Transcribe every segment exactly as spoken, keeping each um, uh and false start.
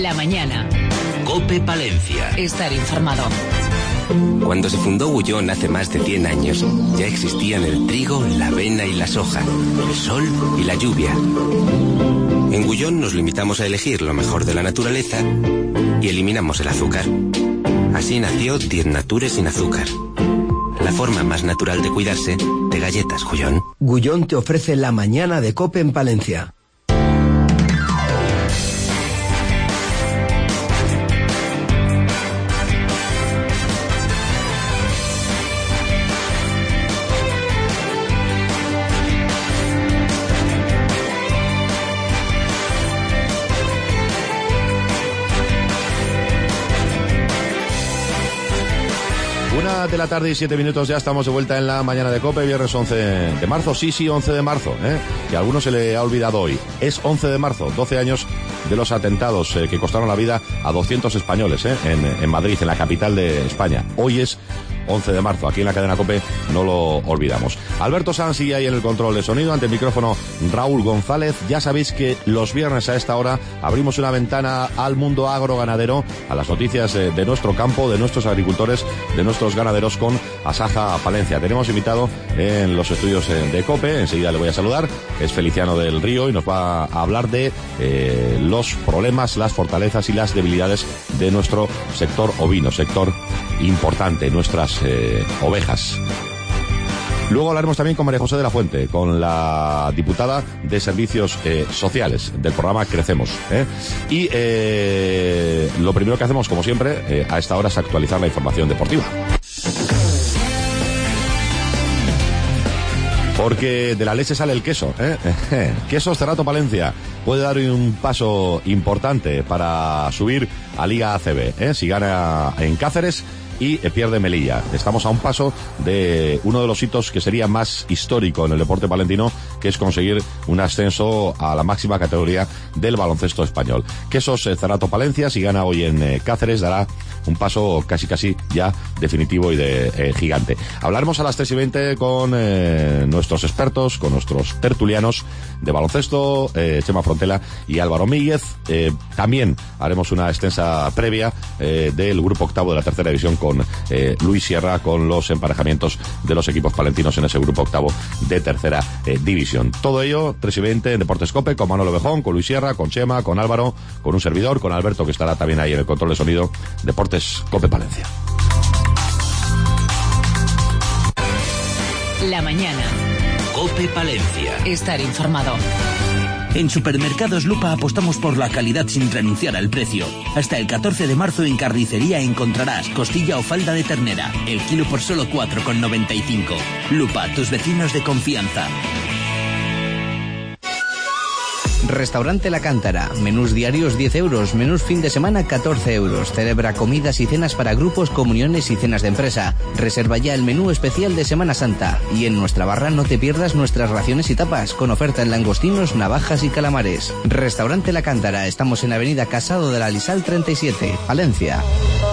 La mañana. COPE Palencia. Estar informado. Cuando se fundó Gullón hace más de cien años, ya existían el trigo, la avena y la soja, el sol y la lluvia. En Gullón nos limitamos a elegir lo mejor de la naturaleza y eliminamos el azúcar. Así nació Diez Natures sin azúcar. La forma más natural de cuidarse de galletas Gullón. Gullón te ofrece la mañana de COPE en Palencia. De la tarde y siete minutos, ya estamos de vuelta en la mañana de COPE, viernes once de marzo, sí, sí, once de marzo, ¿eh? Que a algunos se le ha olvidado hoy. Es once de marzo, doce años de los atentados eh, que costaron la vida a doscientos españoles, ¿eh? En, en Madrid, en la capital de España. Hoy es once de marzo, aquí en la cadena COPE no lo olvidamos. Alberto Sanz sigue ahí en el control de sonido, ante el micrófono Raúl González. Ya sabéis que los viernes a esta hora abrimos una ventana al mundo agroganadero, a las noticias de, de nuestro campo, de nuestros agricultores, de nuestros ganaderos con Asaja Palencia. Tenemos invitado en los estudios de COPE, enseguida le voy a saludar, es Feliciano del Río y nos va a hablar de eh, los problemas, las fortalezas y las debilidades de nuestro sector ovino, sector importante, nuestras eh, ovejas. Luego hablaremos también con María José de la Fuente, con la diputada de Servicios eh, Sociales del programa Crecemos. ¿eh? Y eh, lo primero que hacemos, como siempre, eh, a esta hora es actualizar la información deportiva. Porque de la leche sale el queso, ¿eh? Quesos Cerrato Palencia puede dar un paso importante para subir a Liga A C B, ¿eh? Si gana en Cáceres y pierde Melilla. Estamos a un paso de uno de los hitos que sería más histórico en el deporte palentino, que es conseguir un ascenso a la máxima categoría del baloncesto español. Quesos eh, Cerrato Palencia, si gana hoy en eh, Cáceres, dará un paso casi casi ya definitivo y de eh, gigante. Hablaremos a las tres y veinte con eh, nuestros expertos, con nuestros tertulianos de baloncesto, eh, Chema Frontela y Álvaro Míguez. Eh, también haremos una extensa previa eh, del grupo octavo de la tercera división con con eh, Luis Sierra, con los emparejamientos de los equipos palentinos en ese grupo octavo de tercera eh, división. Todo ello, tres y veinte en Deportes COPE, con Manolo Bejón, con Luis Sierra, con Chema, con Álvaro, con un servidor, con Alberto, que estará también ahí en el control de sonido. Deportes COPE Palencia. La mañana. COPE Palencia. Estar informado. En Supermercados Lupa apostamos por la calidad sin renunciar al precio. Hasta el catorce de marzo en carnicería encontrarás costilla o falda de ternera, el kilo por solo cuatro con noventa y cinco. Lupa, tus vecinos de confianza. Restaurante La Cántara. Menús diarios diez euros, menús fin de semana catorce euros. Celebra comidas y cenas para grupos, comuniones y cenas de empresa. Reserva ya el menú especial de Semana Santa. Y en nuestra barra no te pierdas nuestras raciones y tapas, con oferta en langostinos, navajas y calamares. Restaurante La Cántara. Estamos en Avenida Casado de la Lisal treinta y siete, Palencia.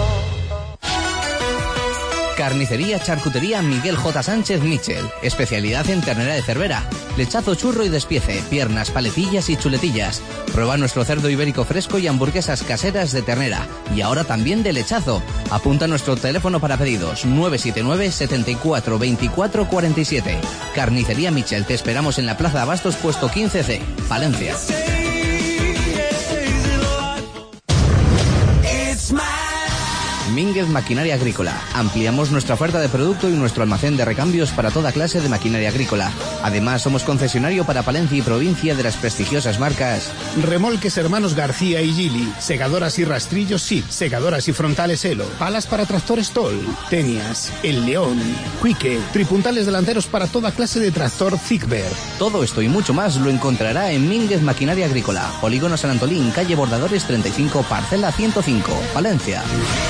Carnicería Charcutería Miguel J. Sánchez Michel. Especialidad en ternera de Cervera. Lechazo, churro y despiece. Piernas, paletillas y chuletillas. Prueba nuestro cerdo ibérico fresco y hamburguesas caseras de ternera. Y ahora también de lechazo. Apunta nuestro teléfono para pedidos. nueve siete nueve, setenta y cuatro, veinticuatro cuarenta y siete. Carnicería Michel. Te esperamos en la Plaza Abastos, puesto quince C. Palencia. Mínguez Maquinaria Agrícola. Ampliamos nuestra oferta de producto y nuestro almacén de recambios para toda clase de maquinaria agrícola. Además, somos concesionario para Palencia y provincia de las prestigiosas marcas Remolques Hermanos García y Gili, segadoras y rastrillos S I P, segadoras y frontales Elo, palas para tractores Toll, Tenias, El León, Quique, tripuntales delanteros para toda clase de tractor Zigbert. Todo esto y mucho más lo encontrará en Mínguez Maquinaria Agrícola, Polígono San Antolín, calle Bordadores treinta y cinco, parcela ciento cinco, Palencia.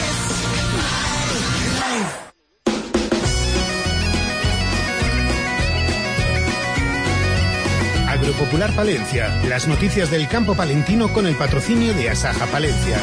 Agropopular Palencia, las noticias del campo palentino con el patrocinio de Asaja Palencia.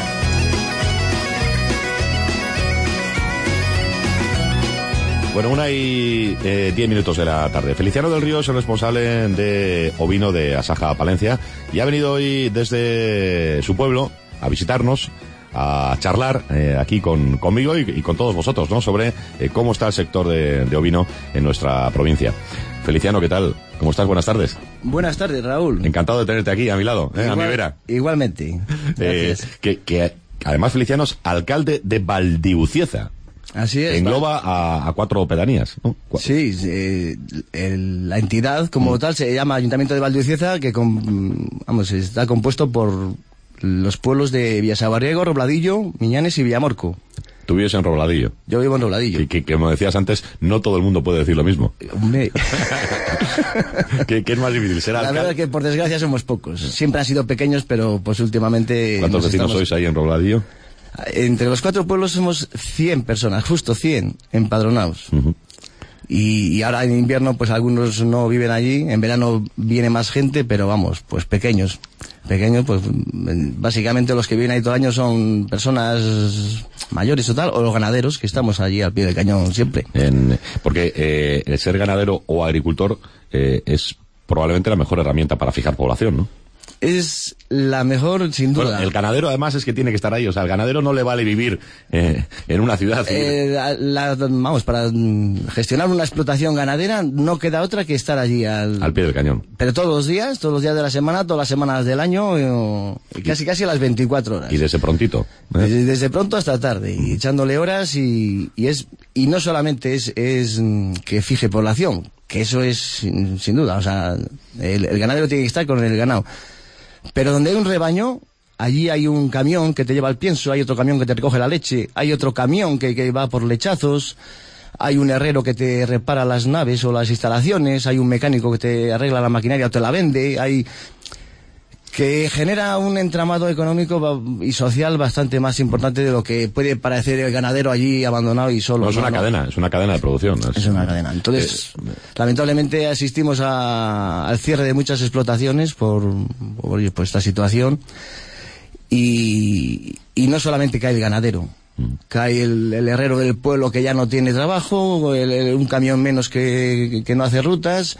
Bueno, una y eh, diez minutos de la tarde. Feliciano del Río es el responsable de ovino de Asaja Palencia y ha venido hoy desde su pueblo a visitarnos, a charlar eh, aquí con conmigo y, y con todos vosotros, ¿no? Sobre eh, cómo está el sector de, de ovino en nuestra provincia. Feliciano, ¿qué tal? ¿Cómo estás? Buenas tardes. Buenas tardes, Raúl. Encantado de tenerte aquí a mi lado, ¿eh? Igual, a mi vera. Igualmente. Eh, que, que además Feliciano es alcalde de Valdibucieza. Así es. Engloba a, a cuatro pedanías, ¿no? Cuatro. Sí, eh, el, la entidad como mm. tal se llama Ayuntamiento de Valdibucieza, que con, vamos, está compuesto por los pueblos de Villasabarriego, Robladillo, Miñanes y Villamorco. Tú vives en Robladillo. Yo vivo en Robladillo. Y que, que, como decías antes, no todo el mundo puede decir lo mismo. Hombre. ¿Qué, ¿Qué es más difícil? ¿Ser alcalde? La verdad es que por desgracia somos pocos. Siempre han sido pequeños, pero pues últimamente... ¿Cuántos vecinos estamos... sois ahí en Robladillo? Entre los cuatro pueblos somos cien personas, justo cien empadronados. Uh-huh. Y, y ahora en invierno pues algunos no viven allí, en verano viene más gente, pero vamos, pues pequeños. Pequeños, pues básicamente los que viven ahí todo el año son personas mayores o tal, o los ganaderos, que estamos allí al pie del cañón siempre. En, porque eh, el ser ganadero o agricultor eh, es probablemente la mejor herramienta para fijar población, ¿no? Es la mejor, sin duda. Bueno, el ganadero además es que tiene que estar ahí, o sea, al ganadero no le vale vivir eh, en una ciudad. Eh, la, la, vamos, para gestionar una explotación ganadera no queda otra que estar allí al, al pie del cañón. Pero todos los días, todos los días de la semana, todas las semanas del año, eh, casi casi a las veinticuatro horas. Y desde prontito. ¿eh? Desde, desde pronto hasta tarde, y echándole horas y, y es y no solamente es, es que fije población, que eso es sin, sin duda, o sea, el, el ganadero tiene que estar con el ganado. Pero donde hay un rebaño, allí hay un camión que te lleva el pienso, hay otro camión que te recoge la leche, hay otro camión que, que va por lechazos, hay un herrero que te repara las naves o las instalaciones, hay un mecánico que te arregla la maquinaria o te la vende, hay... que genera un entramado económico y social bastante más importante de lo que puede parecer el ganadero allí abandonado y solo. No, es una ¿no? cadena, es una cadena de producción. Es, es una cadena. Entonces, eh, lamentablemente asistimos a, al cierre de muchas explotaciones por, por, por esta situación y, y no solamente cae el ganadero. Cae el, el herrero del pueblo que ya no tiene trabajo, el, el, un camión menos que, que no hace rutas.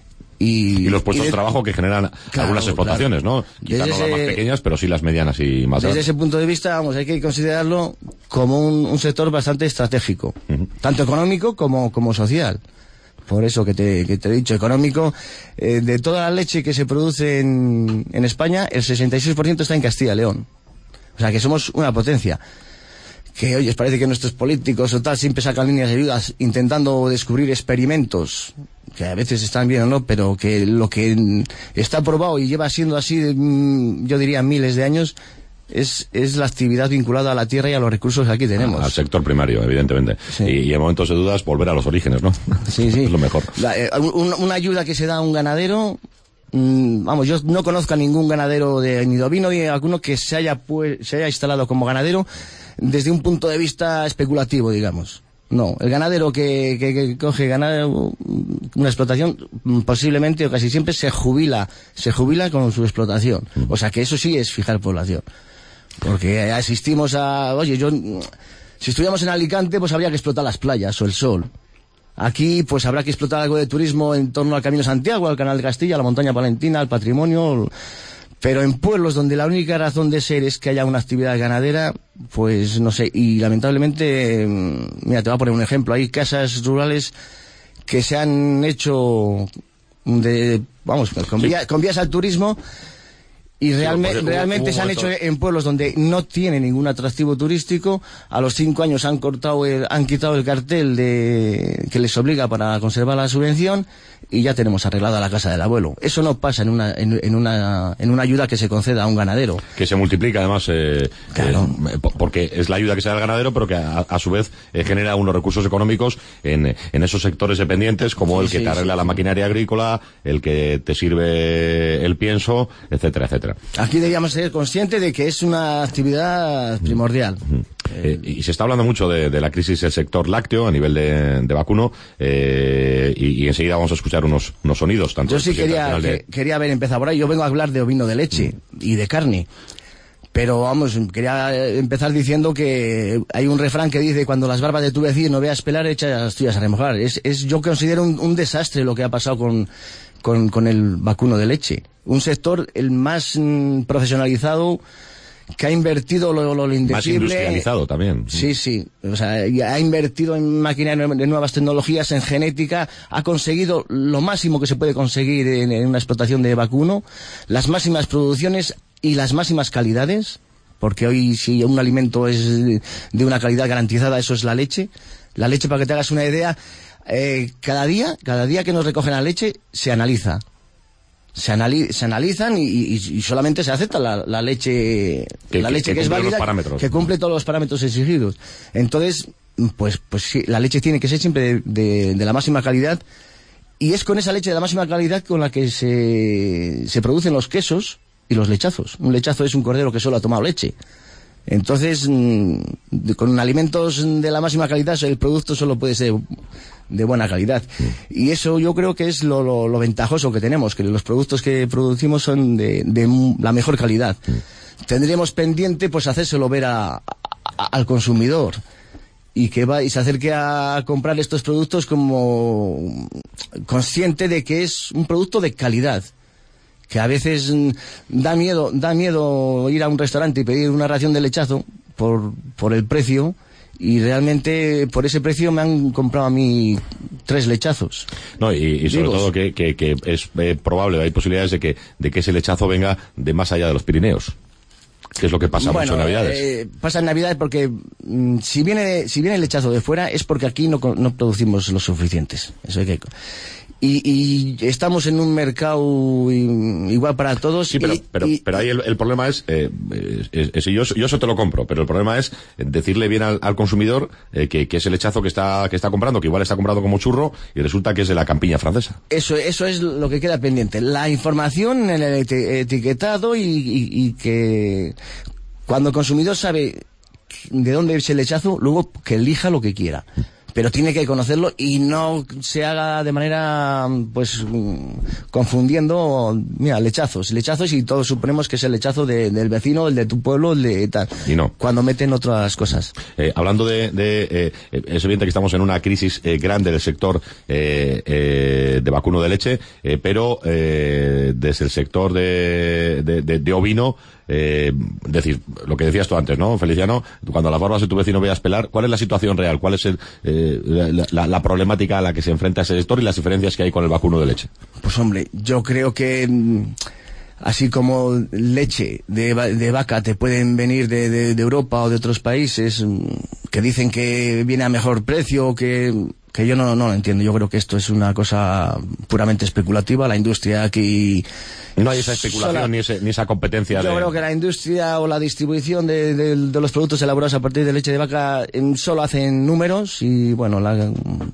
Y, y los puestos y de, de trabajo que generan claro, algunas explotaciones, claro. ¿no? Quizás no las más pequeñas, pero sí las medianas y más grandes. Desde ese punto de vista, vamos, hay que considerarlo como un, un sector bastante estratégico, uh-huh. tanto económico como, como social. Por eso que te, que te he dicho, económico, eh, de toda la leche que se produce en, en España, el sesenta y seis por ciento está en Castilla y León. O sea que somos una potencia. Que, oye, parece que nuestros políticos o tal siempre sacan líneas de ayudas intentando descubrir experimentos que a veces están bien o no, pero que lo que está probado y lleva siendo así, yo diría miles de años, es, es la actividad vinculada a la tierra y a los recursos que aquí tenemos. Al sector primario, evidentemente. Sí. Y, y en momentos de dudas, volver a los orígenes, ¿no? Sí, sí. Es lo mejor. La, eh, un, una ayuda que se da a un ganadero, mmm, vamos, yo no conozco a ningún ganadero de, ni de ovino ni de alguno que se haya, pues, se haya instalado como ganadero desde un punto de vista especulativo, digamos. No, el ganadero que, que, que coge ganado una explotación posiblemente o casi siempre se jubila, se jubila con su explotación. O sea que eso sí es fijar población. Porque asistimos a, oye, yo, si estuviéramos en Alicante, pues habría que explotar las playas o el sol. Aquí, pues habrá que explotar algo de turismo en torno al Camino Santiago, al Canal de Castilla, a la Montaña Palentina, al patrimonio. Pero en pueblos donde la única razón de ser es que haya una actividad ganadera, pues no sé, y lamentablemente, mira, te voy a poner un ejemplo, hay casas rurales que se han hecho de, vamos, con, sí. vía, con vías al turismo y realme, sí, realmente hubo, hubo se han hecho en pueblos donde no tiene ningún atractivo turístico. A los cinco años han cortado el, han quitado el cartel de que les obliga para conservar la subvención y ya tenemos arreglada la casa del abuelo. Eso no pasa en una en, en una en una ayuda que se conceda a un ganadero. Que se multiplica además, eh, claro. eh, porque es la ayuda que se da al ganadero, pero que a, a su vez eh, genera unos recursos económicos en, en esos sectores dependientes, como sí, el que sí, te arregla sí, la sí. maquinaria agrícola, el que te sirve el pienso, etcétera, etcétera. Aquí deberíamos ser conscientes de que es una actividad primordial. Mm. Eh, y se está hablando mucho de, de la crisis del sector lácteo a nivel de, de vacuno, eh, y, y enseguida vamos a escuchar unos, unos sonidos. Tanto yo sí quería, de... que, quería haber empezado por ahí. Yo vengo a hablar de ovino de leche mm. y de carne. Pero vamos, quería empezar diciendo que hay un refrán que dice: cuando las barbas de tu vecino veas pelar, echa las tuyas a remojar. Es, es, yo considero un, un desastre lo que ha pasado con, con, con el vacuno de leche. Un sector el más mm, profesionalizado que ha invertido lo, lo indecible. Más industrializado también. Sí, sí. O sea, ha invertido en maquinaria de nuevas tecnologías, en genética, ha conseguido lo máximo que se puede conseguir en, en una explotación de vacuno, las máximas producciones y las máximas calidades, porque hoy si un alimento es de una calidad garantizada, eso es la leche. La leche, para que te hagas una idea, eh, cada día, cada día que nos recogen la leche, se analiza. Se, anali se analizan y, y, y solamente se acepta la, la leche que, la que, leche que, que es válida, que cumple todos los parámetros exigidos. Entonces, pues pues sí, la leche tiene que ser siempre de, de, de la máxima calidad, y es con esa leche de la máxima calidad con la que se, se producen los quesos y los lechazos. Un lechazo es un cordero que solo ha tomado leche. Entonces, con alimentos de la máxima calidad, el producto solo puede ser de buena calidad. Y eso yo creo que es lo, lo, lo ventajoso que tenemos, que los productos que producimos son de, de la mejor calidad. Tendríamos pendiente, pues, hacérselo ver a, a, al consumidor, y que va y se acerque a comprar estos productos como consciente de que es un producto de calidad. Que a veces da miedo, da miedo ir a un restaurante y pedir una ración de lechazo por, por el precio, y realmente por ese precio me han comprado a mí tres lechazos. No, y, y sobre Vivos. todo que, que, que es eh, probable, hay posibilidades de que, de que ese lechazo venga de más allá de los Pirineos. Que es lo que pasa bueno, mucho en Navidades. Eh, pasa en Navidades porque mm, si viene si viene el lechazo de fuera es porque aquí no, no producimos los suficientes. Eso hay que... Y, y estamos en un mercado igual para todos. Sí, pero, y, pero, y, pero ahí el, el problema es, eh, es, es yo, yo eso te lo compro, pero el problema es decirle bien al, al consumidor eh, que, que ese lechazo que está, que está comprando, que igual está comprando como churro, y resulta que es de la campiña francesa. Eso, eso es lo que queda pendiente. La información en el etiquetado, y, y, y que cuando el consumidor sabe de dónde es el lechazo, luego que elija lo que quiera. Pero tiene que conocerlo y no se haga de manera, pues, confundiendo, mira, lechazos, lechazos, y todos suponemos que es el lechazo de, del vecino, el de tu pueblo, el de tal. Y no. Cuando meten otras cosas. Eh, hablando de, de eh, es evidente que estamos en una crisis eh, grande del sector eh, eh, de vacuno de leche, eh, pero eh, desde el sector de, de, de, de ovino, Eh, decir, lo que decías tú antes, ¿no, Feliciano? Cuando las barbas de tu vecino veas pelar, ¿cuál es la situación real? ¿Cuál es el, eh, la, la, la problemática a la que se enfrenta ese sector y las diferencias que hay con el vacuno de leche? Pues hombre, yo creo que así como leche de, de vaca te pueden venir de, de, de Europa o de otros países que dicen que viene a mejor precio, que que yo no, no lo entiendo. Yo creo que esto es una cosa puramente especulativa. La industria aquí... No hay esa especulación sola, ni, ese, ni esa competencia. Yo de... creo que la industria o la distribución de, de, de los productos elaborados a partir de leche de vaca en, solo hacen números y, bueno, la,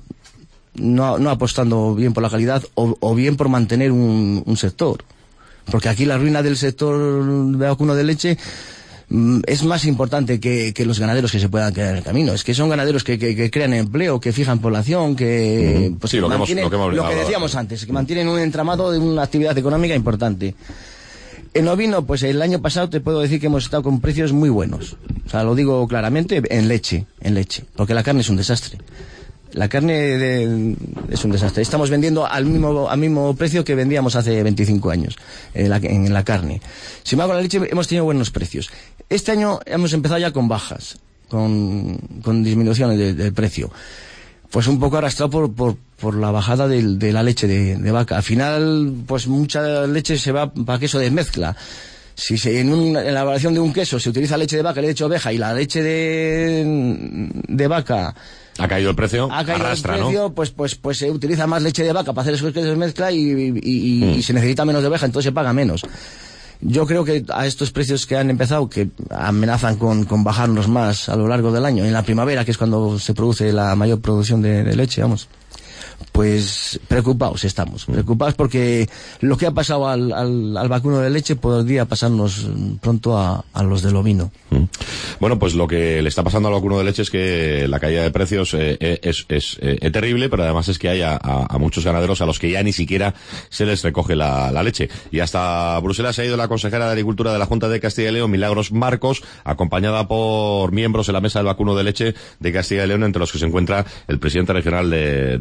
no, no apostando bien por la calidad o, o bien por mantener un, un sector. Porque aquí la ruina del sector de vacuno de leche es más importante que, que los ganaderos que se puedan quedar en el camino. Es que son ganaderos que, que, que crean empleo, que fijan población, que, pues, sí, que lo, mantienen, que hemos, lo, que hemos, lo que decíamos antes, que mantienen un entramado de una actividad económica importante. En ovino, pues el año pasado te puedo decir que hemos estado con precios muy buenos. O sea, lo digo claramente, en leche, en leche, porque la carne es un desastre. La carne de, es un desastre. Estamos vendiendo al mismo, al mismo precio que vendíamos hace veinticinco años en la, en la carne. Sin embargo, con la leche hemos tenido buenos precios. Este año hemos empezado ya con bajas, con, con disminuciones del de precio. Pues un poco arrastrado por, por, por la bajada de, de la leche de, de vaca. Al final, pues mucha leche se va para queso de mezcla. Si se, en, un, en la elaboración de un queso se utiliza leche de vaca, leche de oveja y la leche de, de vaca... Ha caído el precio, ha caído arrastra, el precio, ¿no? Pues, pues, pues se utiliza más leche de vaca para hacer esos quesos de mezcla y, y, y, mm. y se necesita menos de oveja, entonces se paga menos. Yo creo que a estos precios que han empezado, que amenazan con, con bajarnos más a lo largo del año, en la primavera, que es cuando se produce la mayor producción de, de leche, vamos, pues preocupados estamos, preocupados porque lo que ha pasado al, al, al vacuno de leche podría pasarnos pronto a, a los del ovino. Bueno, pues lo que le está pasando al vacuno de leche es que la caída de precios eh, es, es, eh, es terrible, pero además es que hay a, a, a muchos ganaderos a los que ya ni siquiera se les recoge la, la leche. Y hasta Bruselas ha ido la consejera de Agricultura de la Junta de Castilla y León, Milagros Marcos, acompañada por miembros en la mesa del vacuno de leche de Castilla y León, entre los que se encuentra el presidente regional de, de Asaja,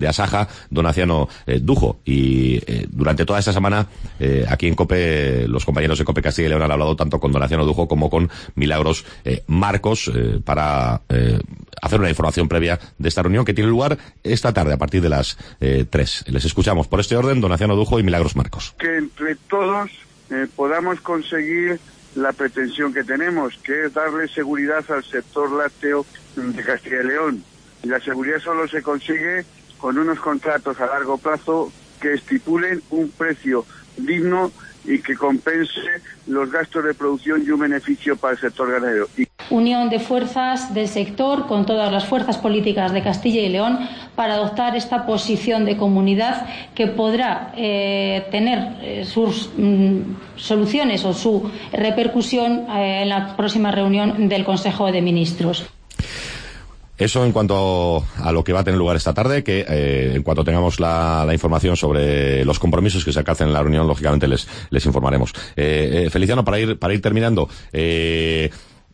era Donaciano eh, Dujo. Y eh, durante toda esta semana, eh, aquí en COPE, los compañeros de COPE Castilla y León han hablado tanto con Donaciano Dujo como con Milagros eh, Marcos eh, para eh, hacer una información previa de esta reunión que tiene lugar esta tarde a partir de las eh, tres. Les escuchamos por este orden, Donaciano Dujo y Milagros Marcos. Que entre todos eh, podamos conseguir la pretensión que tenemos, que es darle seguridad al sector lácteo de Castilla y León. Y la seguridad solo se consigue con unos contratos a largo plazo que estipulen un precio digno y que compense los gastos de producción y un beneficio para el sector ganadero. Unión de fuerzas del sector con todas las fuerzas políticas de Castilla y León para adoptar esta posición de comunidad que podrá eh, tener eh, sus mm, soluciones o su repercusión eh, en la próxima reunión del Consejo de Ministros. Eso en cuanto a lo que va a tener lugar esta tarde, que eh, en cuanto tengamos la, la información sobre los compromisos que se alcancen en la reunión, lógicamente les, les informaremos. Eh, eh, Feliciano, para ir, para ir terminando, eh,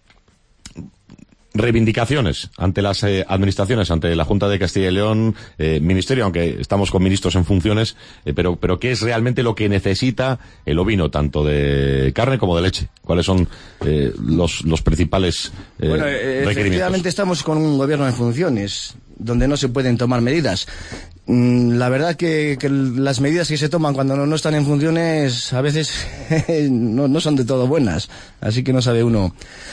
reivindicaciones ante las eh, administraciones, ante la Junta de Castilla y León, eh, Ministerio, aunque estamos con ministros en funciones, eh, pero, pero ¿qué es realmente lo que necesita el ovino, tanto de carne como de leche? ¿Cuáles son eh, los, los principales eh, bueno, eh, requerimientos? Efectivamente estamos con un gobierno en funciones, donde no se pueden tomar medidas. Mm, la verdad que, que las medidas que se toman cuando no, no están en funciones a veces no, no son de todo buenas, así que no sabe uno.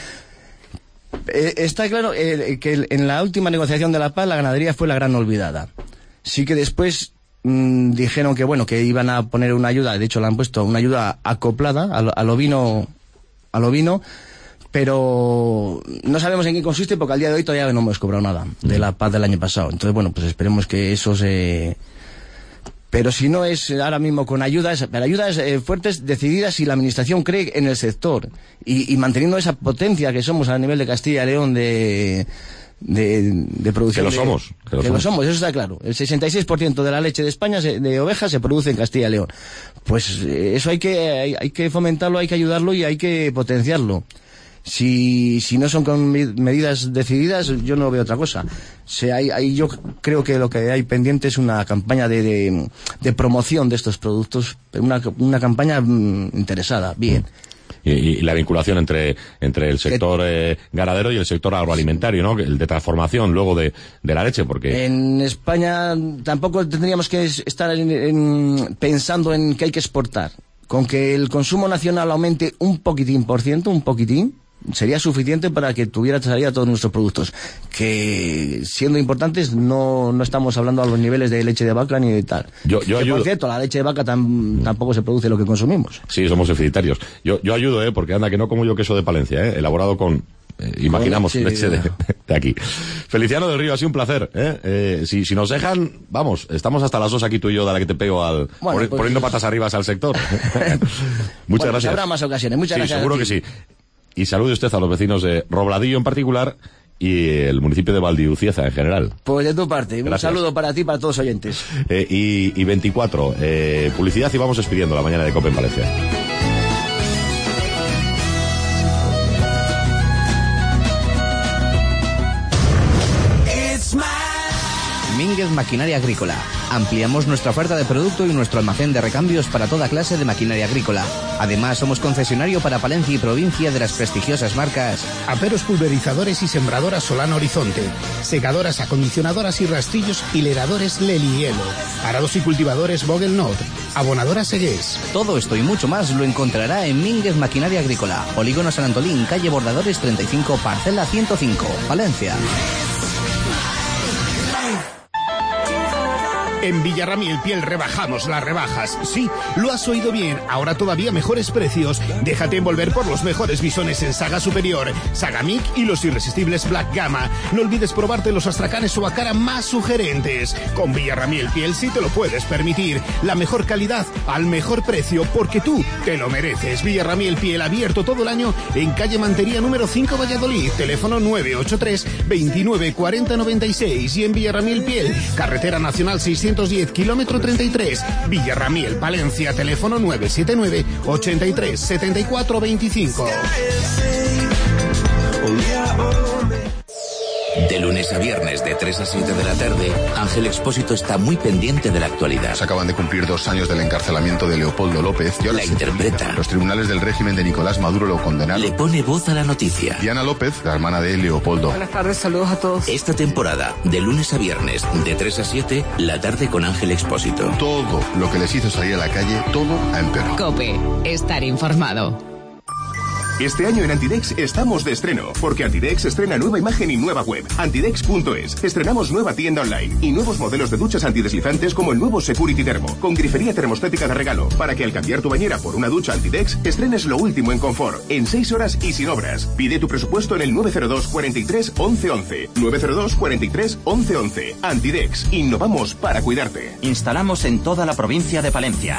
Eh, está claro eh, que en la última negociación de la paz la ganadería fue la gran olvidada. Sí que después mmm, dijeron que bueno, que iban a poner una ayuda, de hecho la han puesto una ayuda acoplada al, al ovino, al ovino, pero no sabemos en qué consiste porque al día de hoy todavía no hemos cobrado nada de la paz del año pasado. Entonces bueno, pues esperemos que eso se... Pero si no es ahora mismo con ayudas, pero ayudas eh, fuertes, decididas, si la administración cree en el sector y, y manteniendo esa potencia que somos a nivel de Castilla y León de, de, de producción. Que lo de, somos. Que, lo, que somos. lo somos, eso está claro. El sesenta y seis por ciento de la leche de España, se, de ovejas, se produce en Castilla y León. Pues eh, eso hay que, hay, hay que fomentarlo, hay que ayudarlo y hay que potenciarlo. Si, si no son con medidas decididas, yo no veo otra cosa. O sea, hay, hay, yo creo que lo que hay pendiente es una campaña de, de, de promoción de estos productos, una, una campaña mm, interesada, bien. Y, y la vinculación entre entre el sector eh, ganadero y el sector agroalimentario, ¿no? El de transformación luego de, de la leche, porque... En España tampoco tendríamos que estar en, en, pensando en que hay que exportar. Con que el consumo nacional aumente un poquitín por ciento, un poquitín, sería suficiente para que tuviera salida todos nuestros productos, que siendo importantes no, no estamos hablando a los niveles de leche de vaca ni de tal. Yo, yo que, ayudo. Por cierto, la leche de vaca tam, tampoco se produce lo que consumimos. Sí, somos deficitarios. Yo, yo ayudo, eh, porque anda que no como yo queso de Palencia, eh, elaborado con eh, imaginamos leche, leche de, de aquí. Feliciano del Río, ha sido un placer, eh. eh si, si nos dejan, vamos, estamos hasta las dos aquí tú y yo, de la que te pego al bueno, por, pues, poniendo patas arriba al sector. Muchas bueno, gracias. Habrá más ocasiones. Muchas sí, gracias. Seguro que sí. Y salude usted a los vecinos de Robladillo en particular y el municipio de Valdiucieza en general. Pues de tu parte, gracias. Un saludo para ti y para todos los oyentes. Eh, y, y veinticuatro, eh, publicidad y vamos despidiendo la mañana de COPE en Valencia. Mínguez Maquinaria Agrícola. Ampliamos nuestra oferta de producto y nuestro almacén de recambios para toda clase de maquinaria agrícola. Además, somos concesionario para Palencia y provincia de las prestigiosas marcas Aperos pulverizadores y sembradoras Solano Horizonte, secadoras, acondicionadoras y rastrillos y leradores Leli Hielo, arados y cultivadores Vogel Nord, abonadoras Segués. Todo esto y mucho más lo encontrará en Mínguez Maquinaria Agrícola, Polígono San Antolín, calle Bordadores treinta y cinco, parcela ciento cinco, Palencia. En Villarramiel Piel rebajamos las rebajas. Sí, lo has oído bien. Ahora todavía mejores precios. Déjate envolver por los mejores bisones en Saga Superior, Saga Mic y los irresistibles Black Gamma. No olvides probarte los astracanes o acara más sugerentes. Con Villarramiel Piel sí te lo puedes permitir. La mejor calidad al mejor precio porque tú te lo mereces. Villarramiel Piel abierto todo el año en calle Mantería número cinco Valladolid. Teléfono nueve ocho tres, veintinueve, cuarenta, noventa y seis. Y en Villarramiel Piel, carretera nacional seiscientos diez, kilómetro treinta y tres, Villarramiel, Palencia, teléfono nueve siete nueve, ochenta y tres, setenta y cuatro, veinticinco. De lunes a viernes de tres a siete de la tarde, Ángel Expósito está muy pendiente de la actualidad. Se acaban de cumplir dos años del encarcelamiento de Leopoldo López. Yo la interpreta. Los tribunales del régimen de Nicolás Maduro lo condenaron. Le pone voz a la noticia. Diana López, la hermana de Leopoldo. Buenas tardes, saludos a todos. Esta temporada, de lunes a viernes, de tres a siete, la tarde con Ángel Expósito. Todo lo que les hizo salir a la calle, todo a empeorado. COPE, estar informado. Este año en Antidex estamos de estreno, porque Antidex estrena nueva imagen y nueva web, antidex punto es. Estrenamos nueva tienda online y nuevos modelos de duchas antideslizantes como el nuevo Security Thermo, con grifería termostática de regalo, para que al cambiar tu bañera por una ducha Antidex, estrenes lo último en confort, en seis horas y sin obras. Pide tu presupuesto en el nueve cero dos, cuarenta y tres, once once. nueve cero dos, cuarenta y tres, once once. Antidex, innovamos para cuidarte. Instalamos en toda la provincia de Palencia.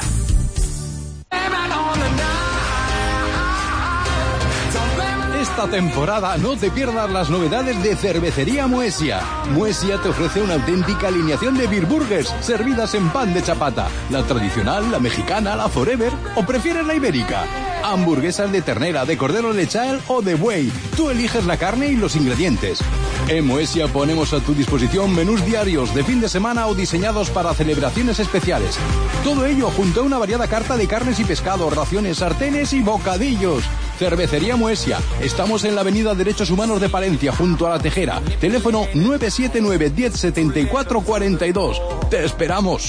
Esta temporada no te pierdas las novedades de Cervecería Moesia. Moesia te ofrece una auténtica alineación de beer burgers servidas en pan de chapata. La tradicional, la mexicana, la forever o prefieres la ibérica. Hamburguesas de ternera, de cordero lechal o de buey. Tú eliges la carne y los ingredientes. En Moesia ponemos a tu disposición menús diarios de fin de semana o diseñados para celebraciones especiales. Todo ello junto a una variada carta de carnes y pescados, raciones, sartenes y bocadillos. Cervecería Moesia. Estamos en la avenida Derechos Humanos de Palencia, junto a La Tejera. Teléfono nueve siete nueve, diez, setenta y cuatro, cuarenta y dos. ¡Te esperamos!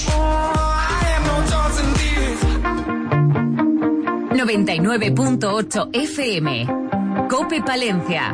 noventa y nueve punto ocho F M. COPE Palencia.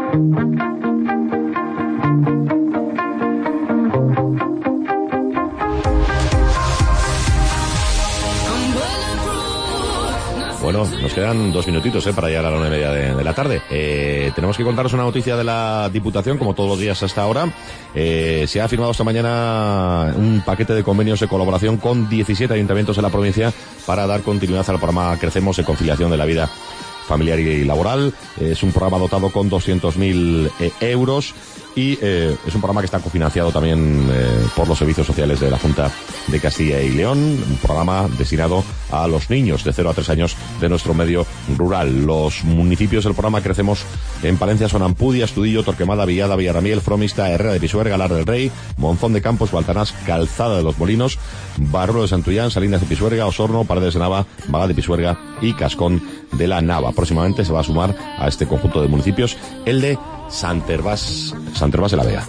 Bueno, nos quedan dos minutitos eh, para llegar a la una y media de, de la tarde. Eh, tenemos que contaros una noticia de la Diputación, como todos los días hasta ahora. Eh, se ha firmado esta mañana un paquete de convenios de colaboración con diecisiete ayuntamientos de la provincia para dar continuidad al programa Crecemos de conciliación de la vida familiar y laboral. Es un programa dotado con doscientos mil eh, euros y eh, es un programa que está cofinanciado también eh, por los servicios sociales de la Junta de Castilla y León, un programa destinado a los niños de cero a tres años de nuestro medio rural. Los municipios del programa Crecemos en Palencia son Ampudia, Estudillo, Torquemada, Villada, Villaramiel, Fromista, Herrera de Pisuerga, Lar del Rey, Monzón de Campos, Baltanás, Calzada de los Molinos, Barro de Santullán, Salinas de Pisuerga, Osorno, Paredes de Nava, Vaga de Pisuerga y Cascón de la Nava. Próximamente se va a sumar a este conjunto de municipios el de Santervás, Santervás de la Vega.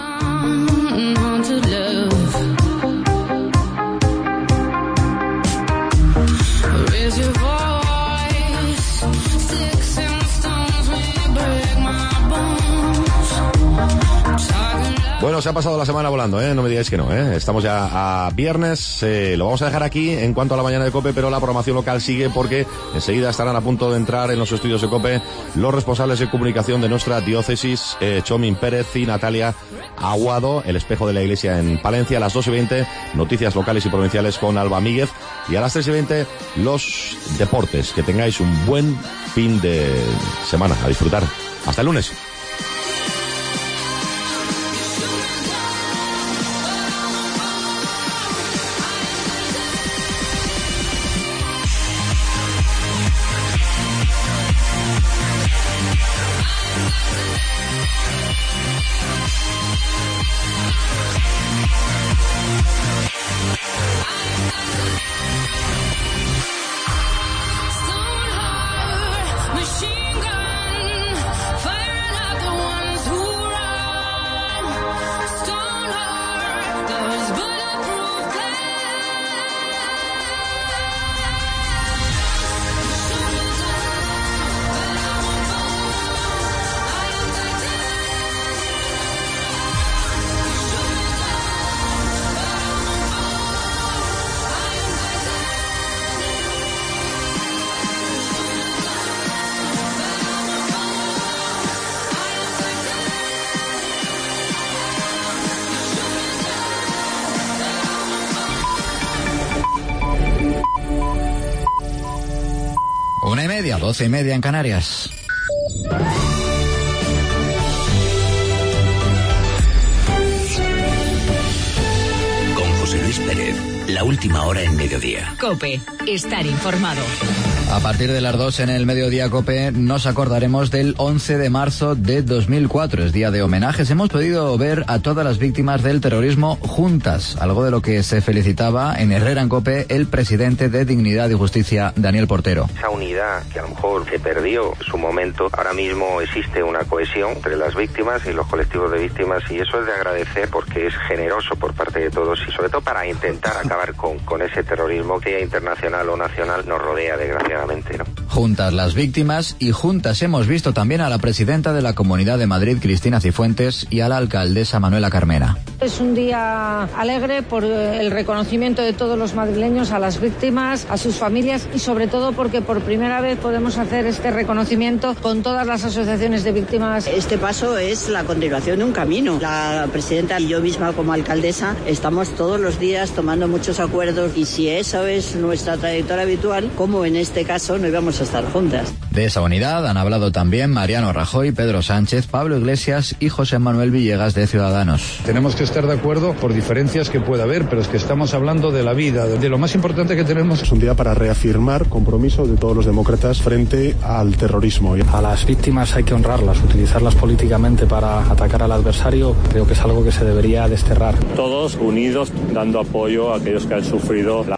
Bueno, se ha pasado la semana volando, ¿eh? No me digáis que no, ¿eh? Estamos ya a viernes, eh, lo vamos a dejar aquí en cuanto a la mañana de COPE, pero la programación local sigue porque enseguida estarán a punto de entrar en los estudios de COPE los responsables de comunicación de nuestra diócesis, eh, Chomín Pérez y Natalia Aguado, el espejo de la iglesia en Palencia. A las dos y veinte, noticias locales y provinciales con Alba Míguez, y a las tres y veinte, los deportes. Que tengáis un buen fin de semana, a disfrutar. Hasta el lunes. Una y media, doce y media en Canarias. Con José Luis Pérez, la última hora en mediodía. COPE, estar informado. A partir de las dos en el Mediodía Cope nos acordaremos del once de marzo de dos mil cuatro. Es día de homenajes. Hemos podido ver a todas las víctimas del terrorismo juntas, algo de lo que se felicitaba en Herrera en Cope el presidente de Dignidad y Justicia, Daniel Portero. Esa unidad que a lo mejor se perdió en su momento, ahora mismo existe una cohesión entre las víctimas y los colectivos de víctimas, y eso es de agradecer porque es generoso por parte de todos y sobre todo para intentar acabar con, con ese terrorismo que internacional o nacional nos rodea desgraciadamente. ¿No? Juntas las víctimas y juntas hemos visto también a la presidenta de la Comunidad de Madrid, Cristina Cifuentes, y a la alcaldesa Manuela Carmena. Es un día alegre por el reconocimiento de todos los madrileños a las víctimas, a sus familias y sobre todo porque por primera vez podemos hacer este reconocimiento con todas las asociaciones de víctimas. Este paso es la continuación de un camino. La presidenta y yo misma como alcaldesa estamos todos los días tomando muchos acuerdos y si eso es nuestra trayectoria habitual, como en este caso no íbamos a estar juntas. De esa unidad han hablado también Mariano Rajoy, Pedro Sánchez, Pablo Iglesias y José Manuel Villegas de Ciudadanos. Tenemos que estar de acuerdo por diferencias que pueda haber, pero es que estamos hablando de la vida, de lo más importante que tenemos. Es un día para reafirmar compromiso de todos los demócratas frente al terrorismo. A las víctimas hay que honrarlas, utilizarlas políticamente para atacar al adversario, creo que es algo que se debería desterrar. Todos unidos dando apoyo a aquellos que han sufrido la